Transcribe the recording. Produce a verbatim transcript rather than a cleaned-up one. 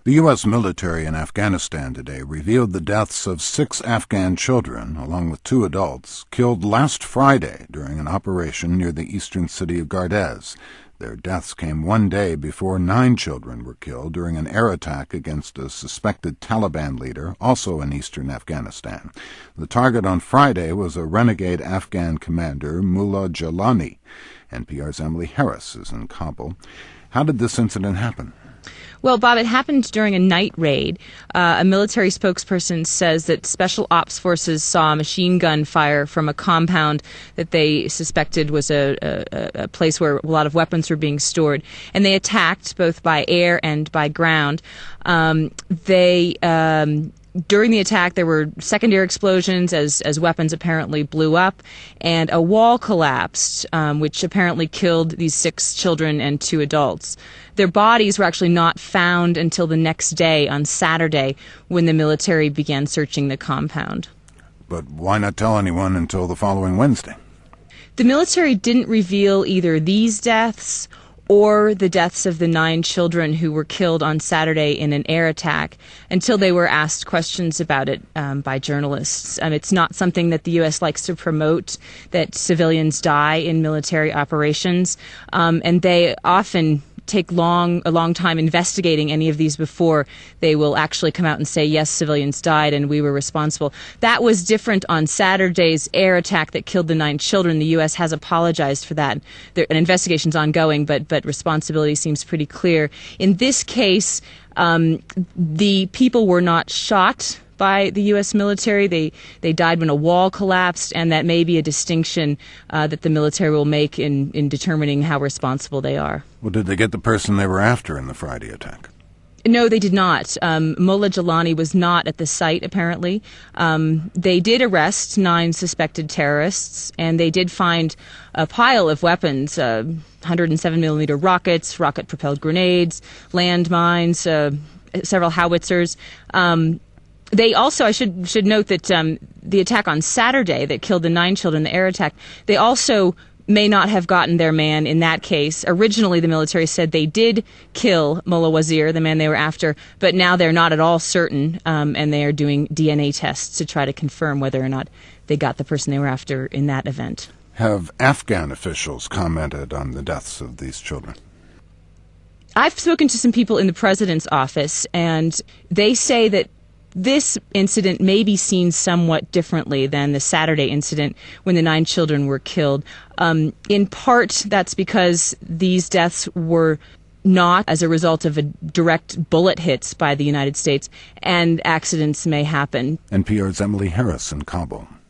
The U S military in Afghanistan today revealed the deaths of six Afghan children, along with two adults, killed last Friday during an operation near the eastern city of Gardez. Their deaths came one day before nine children were killed during an air attack against a suspected Taliban leader, also in eastern Afghanistan. The target on Friday was a renegade Afghan commander, Mullah Jalani. N P R's Emily Harris is in Kabul. How did this incident happen? Well, Bob, it happened during a night raid. Uh, a military spokesperson says that special ops forces saw machine gun fire from a compound that they suspected was a, a, a place where a lot of weapons were being stored. And they attacked both by air and by ground. Um, they... Um, During the attack, there were secondary explosions as, as weapons apparently blew up, and a wall collapsed, um, which apparently killed these six children and two adults. Their bodies were actually not found until the next day, on Saturday, when the military began searching the compound. But why not tell anyone until the following Wednesday? The military didn't reveal either these deaths or the deaths of the nine children who were killed on Saturday in an air attack until they were asked questions about it um, by journalists. Um, it's not something that the U S likes to promote, that civilians die in military operations, um, and they often take long a long time investigating any of these before they will actually come out and say, yes, civilians died and we were responsible. That was different on Saturday's air attack that killed the nine children. The U S has apologized for that. There, an investigation's ongoing, but but responsibility seems pretty clear. In this case, um, the people were not shot by the U S military. They they died when a wall collapsed, and that may be a distinction uh, that the military will make in, in determining how responsible they are. Well, did they get the person they were after in the Friday attack? No, they did not. Um, Mullah Jalani was not at the site, apparently. Um, they did arrest nine suspected terrorists, and they did find a pile of weapons, uh, one hundred seven millimeter rockets, rocket-propelled grenades, landmines, uh, several howitzers. Um, They also, I should should note that um, the attack on Saturday that killed the nine children, the air attack, they also may not have gotten their man in that case. Originally, the military said they did kill Mullah Wazir, the man they were after, but now they're not at all certain, um, and they are doing D N A tests to try to confirm whether or not they got the person they were after in that event. Have Afghan officials commented on the deaths of these children? I've spoken to some people in the president's office, and they say that this incident may be seen somewhat differently than the Saturday incident when the nine children were killed. Um, in part, that's because these deaths were not as a result of a direct bullet hits by the United States, and accidents may happen. N P R's Emily Harris in Kabul.